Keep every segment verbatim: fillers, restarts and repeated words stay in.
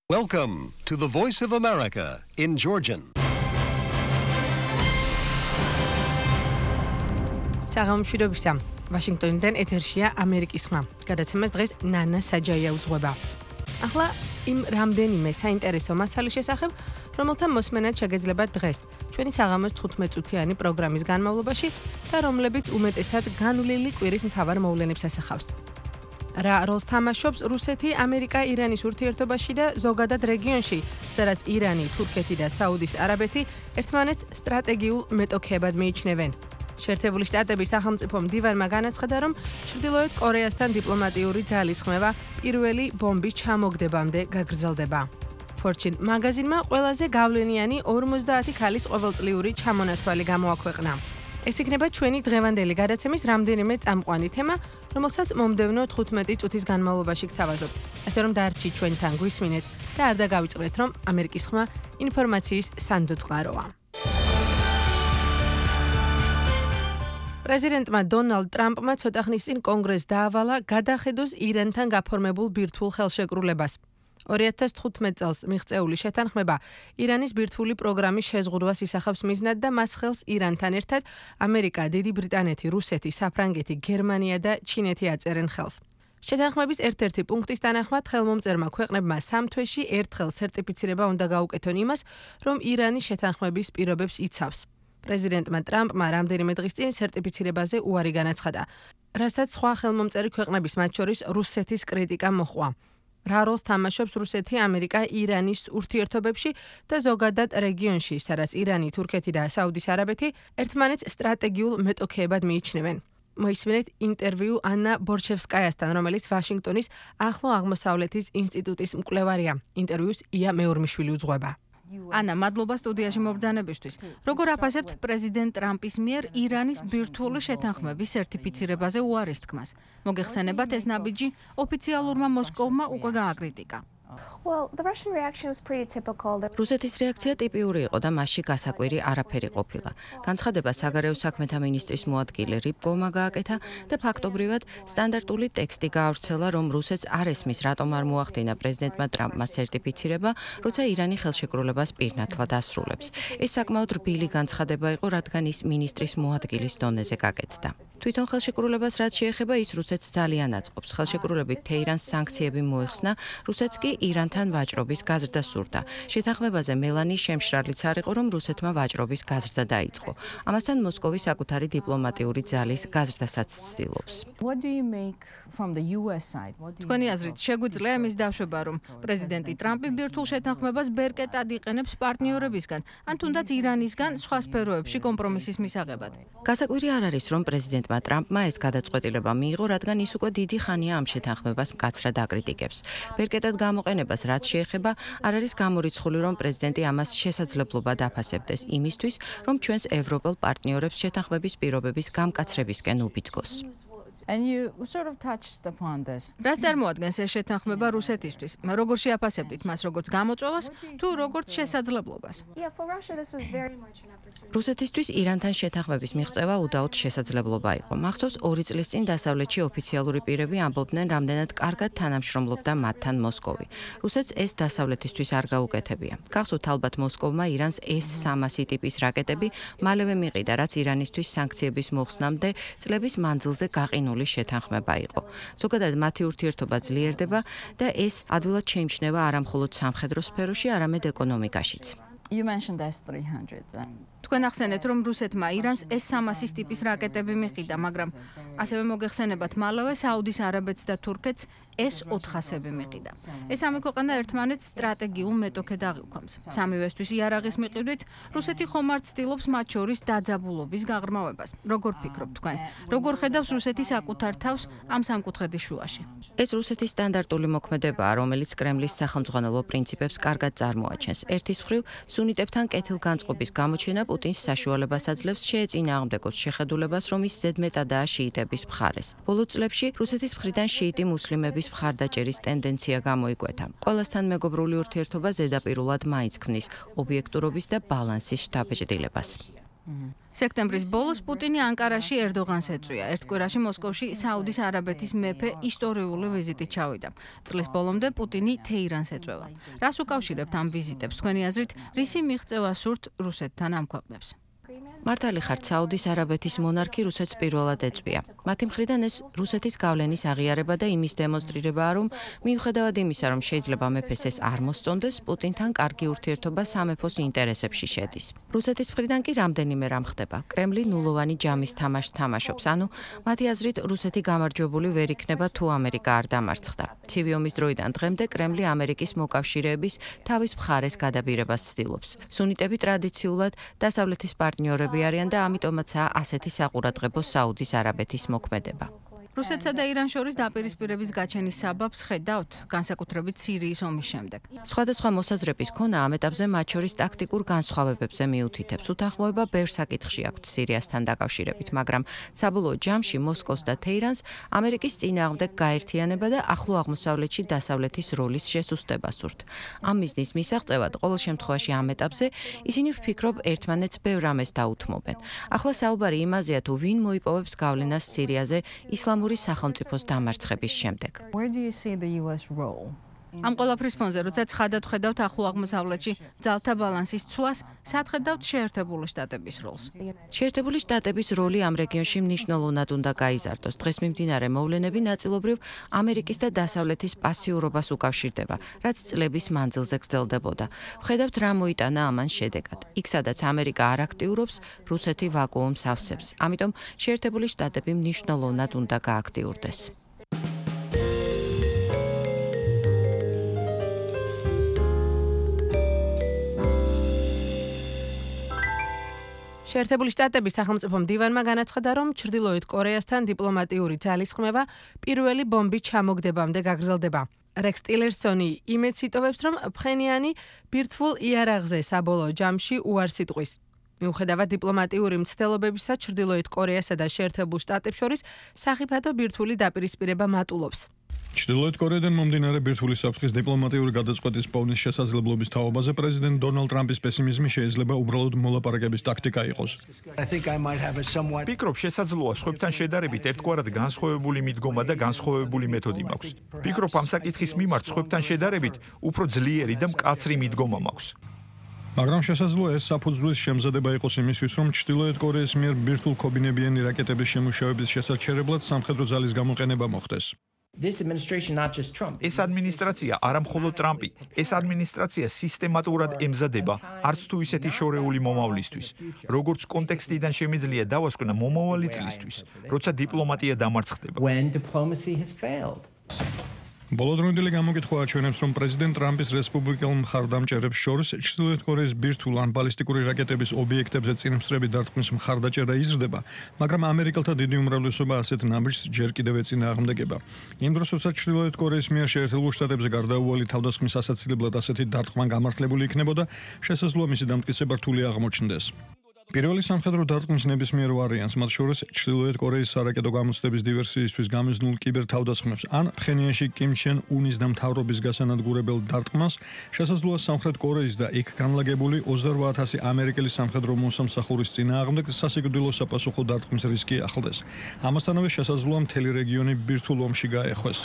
Welcome to the Voice of America in Georgian. საღამოშვიდობისა. ვაშინგტონიდან ეთერშია ამერიკის ხმა. გადაცემას დღეს ნანა საჯაია უძღვება. ახლა იმ რამდენიმე საინტერესო მასალის შესახებ, რომელთა მოსმენად შეგეძლებათ დღეს, ჩვენი საღამოს თხუთმეტ წუთიანი პროგრამის განმავლობაში და რომლებიც უმეტესად განვლილი კვირის მთავარ მოვლენებს ასახავს. რა როლს თამაშობს რუსეთი, ამერიკა, ირანის ურთიერთობაში და ზოგადად რეგიონში, სადაც ირანი, თურქეთი და საუდის არაბეთი ერთმანეთს სტრატეგიულ მეტოქეებად მიიჩნევენ. შეერთებული შტატების სახელმწიფო მდივანმა განაცხადა, რომ ჩრდილოეთ კორეასთან დიპლომატიური ძალისხმევა პირველი ბომბის ჩამოგდებამდე გაგრძელდება. Fortune მაგაზინმა ყველაზე გავლენიანი ორმოცდაათი ქალის ყოველწლიური ჩამონათვალი გამოაქვეყნა. ეს იქნება ჩვენი დღევანდელი გადაცემის რამდენიმე წამყვანი თემა, რომელსაც მომდევნო თხუთმეტი წუთის განმავლობაში გთავაზობთ. ასე რომ დარჩით ჩვენთან გვისმინეთ და არ დაგავიწყდეთ, რომ ამერიკის ხმა ინფორმაციის სანდოწყაროა. პრეზიდენტმა დონალდ ტრამპმა ცოტა ხნის წინ კონგრესს დაავალა გადახედოს ირანთან გაფორმებულ ბირთვულ ხელშეკრულებას. ორი ათას თხუთმეტ წელს მიღწეული შეთანხმება ირანის ბირთვული პროგრამის შეზღუდვას ისახავს მიზნად და მას ხელს ირანთან ერთად ამერიკა, დიდი ბრიტანეთი, რუსეთი, საფრანგეთი, გერმანია და ჩინეთი აწერენ ხელს. შეთანხმების ერთ-ერთი პუნქტის თანახმად ხელმომწერმა ქვეყნებმა სამ თვეში ერთხელ სერტიფიცირება უნდა გაუკეთონ იმას, რომ ირანი შეთანხმების პირობებს იცავს. პრეზიდენტმა ტრამპმა რამდენიმე დღის წინ სერტიფიცირებაზე უარი განაცხადა, რასაც სხვა ხელმომწერი ქვეყნების, მათ შორის რუსეთის კრიტიკა მოჰყვა. რა როლს თამაშობს რუსეთი, ამერიკა, ირანის ურთიერთობებში და ზოგადად რეგიონში, სადაც ირანი, თურქეთი და საუდის არაბეთი ერთმანეთს სტრატეგიულ მეტოქეებად მიიჩნევენ. მოისმინეთ ინტერვიუ ანა ბორჩევსკაიასთან, რომელიც ვაშინგტონის ახლო აღმოსავლეთის ინსტიტუტის მკვლევარია. ინტერვიუს ია მეორმიშვილი უძღვება. ანა, მადლობა სტუდიაში მობრძანებისთვის. როგორ აფასებთ პრეზიდენტ ტრამპის მიერ ირანის ბირთვული შეთანხმების სერტიფიცირებაზე უარის თქმას? მოგეხსენებათ, ეს ნაბიჯი ოფიციალურმა მოსკოვმა უკვე გააკრიტიკა. Well, the Russian reaction was pretty typical. რუსეთის რეაქცია ტიპიური იყო და მასში გასაკვირი არაფერი ყოფილა. განცხადება საგარეო საქმეთა მინისტრის მოადგილე რიბკოვმა გააკეთა და ფაქტობრივად სტანდარტული ტექსტი გაავრცელა, რომ რუსეთს არ ესმის, რატომ არ მოახდინა პრეზიდენტმა ტრამპმა სერტიფიცირება, როცა ირანი ხელშეკრულებას პირნათლად ასრულებს. ეს საკმაოდ რბილი განცხადება იყო, რადგან ის მინისტრის მოადგილის დონეზე გაკეთდა. თვითონ ხელშეკრულებას რაც შეეხება, ის რუსეთს ძალიან აწყობს. ხელშეკრულებით თეირანს სანქციები მოეხსნა, რუსეთს კი ირანთან ვაჭრობის გაზრდა სურდა. შეთანხმებაზე მელანის შემშრალიც არ იყო, რომ რუსეთმა ვაჭრობის გაზრდა დაიწყო. ამასთან მოსკოვი საკუთარი დიპლომატიური ძალის გაზრდასაც ცდილობს. თქვენი აზრით, შეგვიძლია იმის დაშვება, რომ პრეზიდენტი ტრამპი ბირთვულ შეთანხმებას ბერკეტად იყენებს პარტნიორებისგან, ან თუნდაც ირანისგან სხვა სფეროებში კომპრომისის მისაღებად? გასაკვირი არ არის, რომ პრეზიდენტმა ტრამპმა ეს გადაწყვეტილება მიიღო, რადგან ის უკვე დიდი ხანია ამ შეთანხმებას მკაცრად აკრიტიკებს. ბერკეტად გამოყენებას რაც შეეხება, არ არის გამორიცხული, რომ პრეზიდენტი ამას შესაძლებლობად აფასებდეს იმისთვის, რომ ჩვენს ევროპელ პარტნიორებს შეთანხმების პირობების გამკაცრებისკენ უბიძგოს. And you sort of touched upon this. რას წარმოადგენს ეს შეთანხმება რუსეთისთვის? როგორ შეაფასებდით მას, როგორც გამოწვევას, თუ როგორც შესაძლებლობას? Yeah, for Russia this was very much an opportunity. რუსეთისთვის ირანთან შეთანხმების მიღწევა უდაოდ შესაძლებლობა იყო. მახსოვს, ორი წლის წინ დასავლეთში ოფიციალური პირები ამბობდნენ, რამდენად კარგად თანამშრომლობდა მათთან მოსკოვი. რუსეთს ეს დასავლეთისთვის არ გაუკეთებია. გახსოვთ, ალბათ მოსკოვმა ირანს ეს სამასი ტიპის რაკეტები მალევე მიყიდა, რაც ირანისთვის სანქციების მოხსნამდე წლების მანძილზე გაყინული შეთანხმება იყო. ზოგადად მათი ურთიერთობა ძლიერდება და ეს ადვილად შეიმჩნევა არა მხოლოდ სამხედრო სფეროში, არამედ ეკონომიკაშიც. You mentioned S three hundred. თქვენ ახსენეთ, რომ რუსეთმა ირანს ეს სამასის ტიპის რაკეტები მიყიდა, მაგრამ ასევე მოგეხსენებათ, მალევე საუდის არაბეთს და თურქეთს ეს ოთხასები მიყიდა. ეს სამი ქვეყანა ერთმანეთს სტრატეგიულ მეტოქედ აღიქვამს. სამივესთვის იარაღის მიყიდვით, რუსეთი ხომ არ ცდილობს მათ შორის დაძაბულობის გაღრმავებას. როგორ ფიქრობთ თქვენ? როგორ ხედავს რუსეთი საკუთარ თავს ამ სამკუთხედის შუაში? ეს რუსეთის სტანდარტული მოქმედებაა, რომელიც კრემლის სახელმძღვანელო პრინციპებს კარგად წარმოაჩენს. ერთის მხრივ, სუნიტებთან კეთილგანწყობის გამოჩენა პუტინს საშუალებას აძლევს შეეწინააღმდეგოს შეხედულებას, რომ ის ზედმეტადაა შიიტების მხარეს. ბოლო წლებში რუსეთის მხრიდან შიიტი მუსლიმების მხარდაჭერის ტენდენცია გამოიკვეთა. ყველასთან მეგობრული ურთიერთობა ზედაპირულად მაინც ქმნის ობიექტურობის და ბალანსის შთაბეჭდილებას. სექტემბრის ბოლოს პუტინი ანკარაში ერდოღანს ეწვია. ერთ კვირაში მოსკოვში საუდის არაბეთის მეფე ისტორიული ვიზიტით ჩავიდა. წლის ბოლომდე პუტინი თეირანს ეწვევა. რას უკავშირებთ ამ ვიზიტებს? თქვენი აზრით, რისი მიღწევა სურთ რუსეთთან ამ ქვეყნებს? მართალი ხართ, საუდის არაბეთის მონარქი რუსეთს პირველად ეწვია. მათი მხრიდან ეს რუსეთის გავლენის აღიარება და იმის დემონსტრირებაა, რომ მიუხედავად იმისა, რომ შეიძლება მეფეს ეს არ მოსწონდეს, პუტინთან კარგი ურთიერთობა სამეფოს ინტერესებში შედის. რუსეთის მხრიდან კი რამდენიმე რამ ხდება. კრემლი ნულოვანი ჯამის თამაშს თამაშობს, ანუ მათი აზრით რუსეთი გამარჯვებული ვერ იქნება თუ ამერიკა არ დამარცხდა. ცივი ომის დროიდან დღემდე კრემლი ამერიკის მოკავშირეების თავის მხარეს გადაბირებას ცდილობს. სუნიტები ტრადიციულად დასავლეთის პარტნიორები არიან და ამიტომაცაა ასეთი საყურადღებო საუდის არაბეთის მოქმედება. რუსეთსა და ირანს შორის დაპირისპირების გაჩენის საბაბს ხედავთ, განსაკუთრებით სირიის ომის შემდეგ. სხვადასხვა მოსაზრების ქონა ამ ეტაპზე მათ შორის ტაქტიკურ განსხვავებებზე მიუთითებს. უთანხმოება ბევრ საკითხში აქვთ სირიასთან დაკავშირებით, მაგრამ საბოლოო ჯამში მოსკოვს და თეირანს ამერიკის წინააღმდეგ გაერთიანება და ახლო აღმოსავლეთში დასავლეთის როლის შესუსტება სურთ. ამ მიზნის მისაღწევად ყოველ შემთხვევაში ამ ეტაპზე ისინი ვფიქრობ ერთმანეთს ბევრ რამეს დაუთმობენ. ახლა საუბარი იმაზეა, თუ ვინ მოიპოვებს გავლენას სირიაზე ისლამურ სახელმწიფოს დამარცხების შემდეგ. ამ ყველაფრის ფონზე, როცა ცხადად ხედავთ ახლო აღმოსავლეთში ძალთა ბალანსის ცვლას, სად ხედავთ შეერთებული შტატების როლს? შეერთებული შტატების როლი ამ რეგიონში მნიშვნელოვნად უნდა გაიზარდოს. დღეს მიმდინარე მოვლენები ნაწილობრივ ამერიკის და დასავლეთის პასიურობას უკავშირდება, რაც წლების მანძილზე გრძელდებოდა. ვხედავთ, რა მოიტანა ამან შედეგად. იქ, სადაც ამერიკა არ აქტიურობს, რუსეთი ვაკუუმს ავსებს. ამიტომ შეერთებული შტატები მნიშვნელოვნად უნდა გააქტიურდეს. შეერთებული შტატების სახელმწიფო მდივანმა განაცხადა, რომ ჩრდილოეთ კორეასთან დიპლომატიური ძალისხმევა პირველი ბომბის ჩამოგდებამდე გაგრძელდება. რექს ტილერსონი იმედს იტოვებს, რომ ფხენიანი ბირთვულ იარაღზე საბოლოო ჯამში უარს იტყვის. მიუხედავად დიპლომატიური მცდელობებისა, ჩრდილოეთ კორეასა და შეერთებულ შტატებს შორის სახიფათო ბირთვული დაპირისპირება მატულობს. ჩრდილოეთ კორეიდან მომდინარე ბირთვული საფრთხის დიპლომატიური გადაწყვეტის პოვნის შესაძლებლობის თაობაზე პრეზიდენტ დონალდ ტრამპის პესიმიზმი შეიძლება უბრალოდ მოლაპარაკების ტაქტიკა იყოს. ფიქრობ, შესაძლოა სხვებთან შედარებით ერთგვარად განსხვავებული მიდგომა და განსხვავებული მეთოდი მაქვს. ფიქრობ, ამ საკითხის მიმართ სხვებთან შედარებით უფრო ძლიერი და მკაცრი მიდგომა მაქვს. მაგრამ შესაძლოა ეს საფუძვლის შემზადება იყოს იმისთვის, რომ ჩრდილოეთ კორეის მიერ ბირთვულ ქობინებიანი რაკეტების შემუშავების შესაჩერებლად სამხედრო ძალის გამოყენება მოხდეს. ეს ადმინისტრაცია არა მხოლოდ ტრამპი, ეს ადმინისტრაცია სისტემატურად ემზადება არც თუ ისეთი შორეული მომავლისთვის, როგორც კონტექსტიდან შემიძლია დავასკვნა მომავალი წლისთვის, როცა დიპლომატია დამარცხდება. ბოლოდროინდელი გამოკითხვა აჩვენებს, რომ პრეზიდენტ ტრამპის რესპუბლიკელ მხარდამჭერებს შორის ჩრდილოეთ კორეის ბირთვულ ან ბალისტიკური რაკეტების ობიექტებზე წინსწრები დარტყმის მხარდაჭერა იზრდება, მაგრამ ამერიკელთა დიდი უმრავლესობა ასეთ ნაბიჯს ჯერ კიდევ ეწინააღმდეგება. იმ დროს, როცა ჩრდილოეთ კორეის მიერ შეერთებულ შტატებზე გარდაუვალი თავდასხმის ასაცილებლად ასეთი დარტყმა გამართლებული იქნებოდა, შესაძლოა მისი დამტკიცება რთული აღმოჩნდეს. პირველი სამხედრო დარტყმის ნებისმიერ ვარიანტს, მათ შორის ჩრდილოეთ კორეის სარაკეტო გამოცდების დივერსიისთვის გამიზნულ კიბერთავდასხმებს ან ფხენიანში კიმ ჩენ უნის და მთავრობის გასანადგურებელ დარტყმას, შესაძლოა სამხრეთ კორეის და იქ განლაგებული ოცდაოთხ ათასი ამერიკელი სამხედრო მოსამსახურის წინააღმდეგ სასიკვდილო საპასუხო დარტყმის რისკი ახლდეს. ამასთანავე შესაძლოა მთელი რეგიონი ბირთვულ ომში გაეხვეს.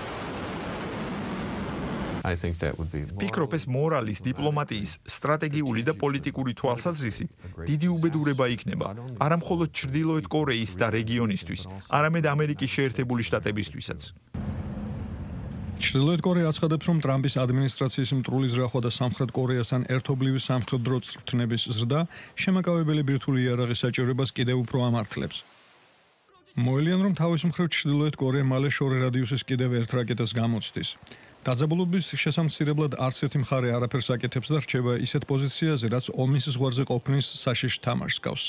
ფიქრობ, ეს მორალის, დიპლომატიის, სტრატეგიული და პოლიტიკური თვალსაზრისით დიდი უბედურება იქნება, არა მხოლოდ ჩრდილოეთ კორეის და რეგიონისთვის, არამედ ამერიკის შეერთებული შტატებისთვისაც. ჩრდილოეთ კორეა აცხადებს, რომ ტრამპის ადმინისტრაციის მტრული ზრახვა და სამხრეთ კორეასთან ერთობლივი სამხედრო წვრთნების ზრდა შემაკავებელი ბირთვული იარაღის საჭიროებას კიდევ უფრო ამართლებს. მოელიან, რომ თავის მხრივ ჩრდილოეთ კორეა მალე შორე რადიუსის კიდევ ერთ რაკეტას გამოცდის. დაძაბულობის შესამცირებლად არც ერთი მხარე არაფერს აკეთებს და რჩება ისეთ პოზიციაზე, რაც ომის ზღვარზე ყოფნის საშიშ თამაშს გავს.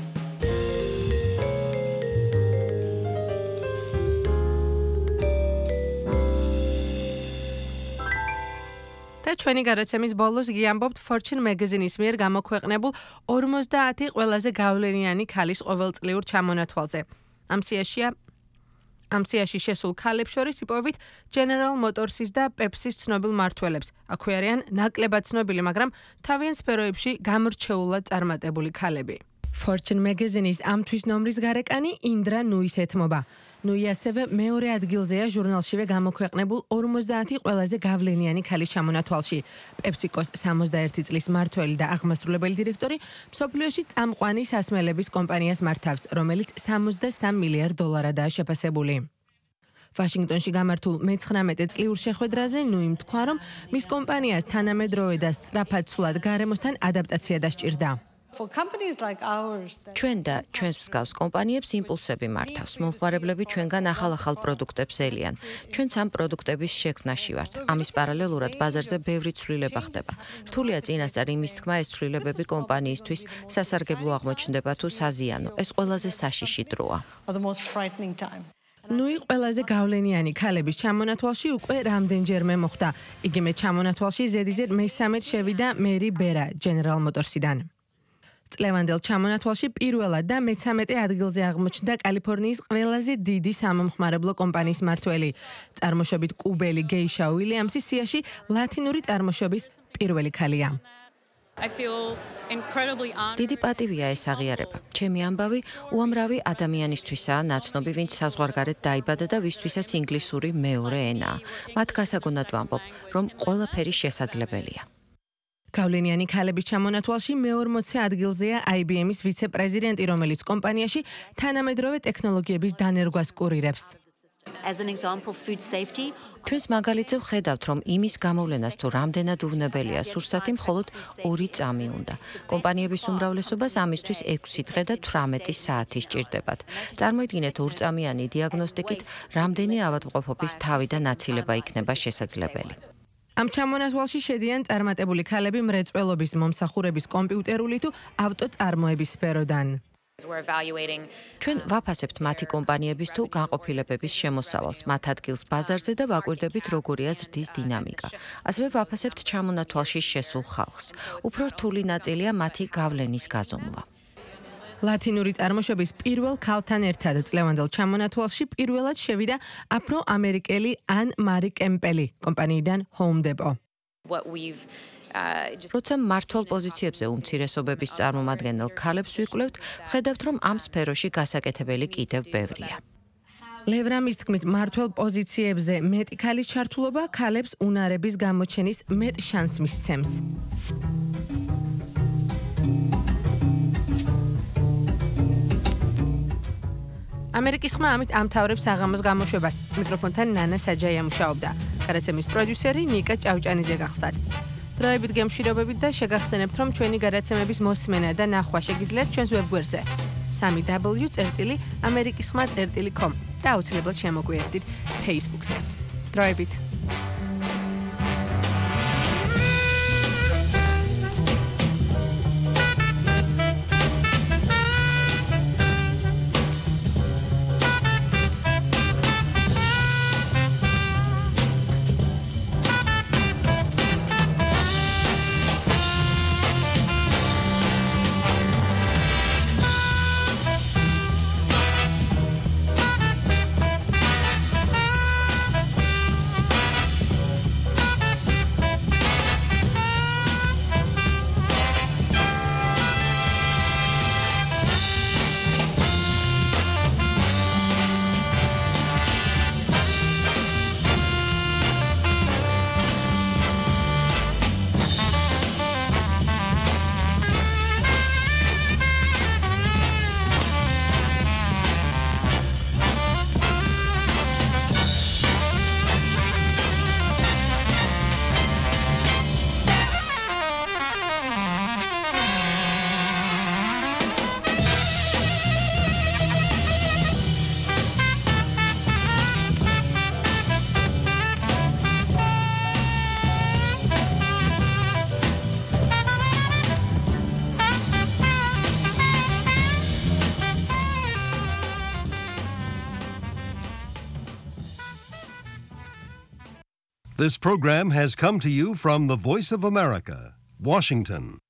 და ჩვენი გადაცემის ბოლოს გიამბობთ Fortune Magazine-ის მიერ გამოქვეყნებულ ორმოცდაათი ყველაზე გავლენიანი ქალის ყოველწლიურ ჩამონათვალზე. ამ სიაშია ამ სიაში შესულ ქალებს შორის იპოვებით General Motors-ის და Pepsi-ის ცნობილ მმართველებს. აქვე არიან ნაკლებად ცნობილი, მაგრამ თავიანთ სფეროებში გამორჩეულად წარმატებული ქალები. Fortune Magazine-ის ამ თვის ნომრის გარეკანი ინდრა ნუის ეთმობა. ნუი ასევე მეორე ადგილზეა ჟურნალშივე გამოქვეყნებულ ორმოცდაათი ყველაზე გავლენიანი ქალის ჩამონათვალში. PepsiCo-ს სამოცდაერთი წლის მმართველი და აღმასრულებელი დირექტორი მსოფლიოში წამყვანი სასმელების კომპანიას მართავს, რომელიც სამოცდასამ მილიარდ დოლარადაა შეფასებული. ვაშინგტონში გამართულ მეცხრამეტე წლიურ შეხვედრაზე ნუიმ თქვა, რომ მის კომპანიას თანამედროვე და სწრაფად ცვლად გარემოსთან ადაპტაცია დასჭირდა. ჩვენ და ჩვენს მსგავს კომპანიებს იმპულსები მართავს. მომხმარებლები ჩვენგან ახალ-ახალ პროდუქტებს ელიან. ჩვენც ამ პროდუქტების შექმნაში ვართ. ამის პარალელურად ბაზარზე ბევრი ცვლილება ხდება. რთულია წინასწარ იმის თქმა, ეს ცვლილებები კომპანიისთვის სასარგებლო აღმოჩნდება თუ საზიანო. ეს ყველაზე საშიში დროა. ნუი ყველაზე გავლენიანი ქალების ჩამონათვალში უკვე რამდენჯერმე მოხვდა. იგივე ჩამონათვალში ზედიზედ მესამედ შევიდა მერი ბერა General Motors-იდან. წლევანდელ ჩამონათვალში პირველად და მეცამეტე ადგილზე აღმოჩნდა კალიფორნიის ყველაზე დიდი სამომხმარებლო კომპანიის მმართველი. წარმოშობით კუბელი გეიშა უილიამსი სიაში ლათინური წარმოშობის პირველი ქალია. დიდი პატივია ეს აღიარება. ჩემი ამბავი უამრავი ადამიანისთვისაა ნაცნობი, ვინც საზღვარგარეთ დაიბადა და ვისთვისაც ინგლისური მეორე ენაა. მათ გასაგონად ვამბობ, რომ ყველაფერი შესაძლებელია. გავლენიანი ქალების ჩამონათვალში მეორმოცე ადგილზეა I B M-ის ვიცე-პრეზიდენტი, რომელიც კომპანიაში თანამედროვე ტექნოლოგიების დანერგვას კურირებს. ჩვენს მაგალითზე ვხედავთ, რომ იმის გამოვლენას თუ რამდენად უვნებელია სურსათი, მხოლოდ ორი წამი უნდა. კომპანიების უმრავლესობას ამისთვის ექვსი დღე და თვრამეტი საათი სჭირდებათ. წარმოიდგინეთ ორწამიანი დიაგნოსტიკით, რამდენი ავადმყოფობის თავი და ნაცილება იქნება შესაძლებელი. ამ ჩამონათვალში შედიან წარმატებული ქალები მრეწველობის, მომსახურების, კომპიუტერული თუ ავტოწარმოების სფეროდან. ჩვენ ვაფასებთ მათი კომპანიების თუ განყოფილებების შემოსავალს, მათ ადგილს ბაზარზე და ვაკვირდებით, როგორია ზრდის დინამიკა. ასევე ვაფასებთ ჩამონათვალში შესულ ხალხს. უფრო რთული ნაწილია მათი გავლენის გაზომვა. ლათინური წარმოშობის პირველ ქალთან ერთად წლევანდელ ჩამონათვალში პირველად შევიდა აფრო-ამერიკელი ან მარი კემპელი კომპანიიდან Home Depot. როცა მმართველ პოზიციებზე უმცირესობების წარმომადგენელ ქალებს ვიკვლევთ, ვხედავთ, რომ ამ სფეროში გასაკეთებელი კიდევ ბევრია. ლევრამის თქმით, მმართველ პოზიციებზე მეტი ქალის ჩართულობა ქალებს უნარების გამოჩენის მეტ შანსს მისცემს. ამერიკის ხმა ამით ამთავრებს საღამოს გამოშვებას. მიკროფონთან ნანა საჯაია მუშაობდა. გადაცემის პროდიუსერი ნიკა ჭავჭანიძე გახლდათ. დროებით გემშვიდობებით და შეგახსენებთ, რომ ჩვენი გადაცემების მოსმენა და ნახვა შეგიძლიათ ჩვენს ვებგვერდზე სამი დაბლიუ წერტილი ამერიკის ხმა წერტილი com და აუცილებლად შემოგვიერთდით Facebook-ზე. დროებით. This program has come to you from the Voice of America, Washington.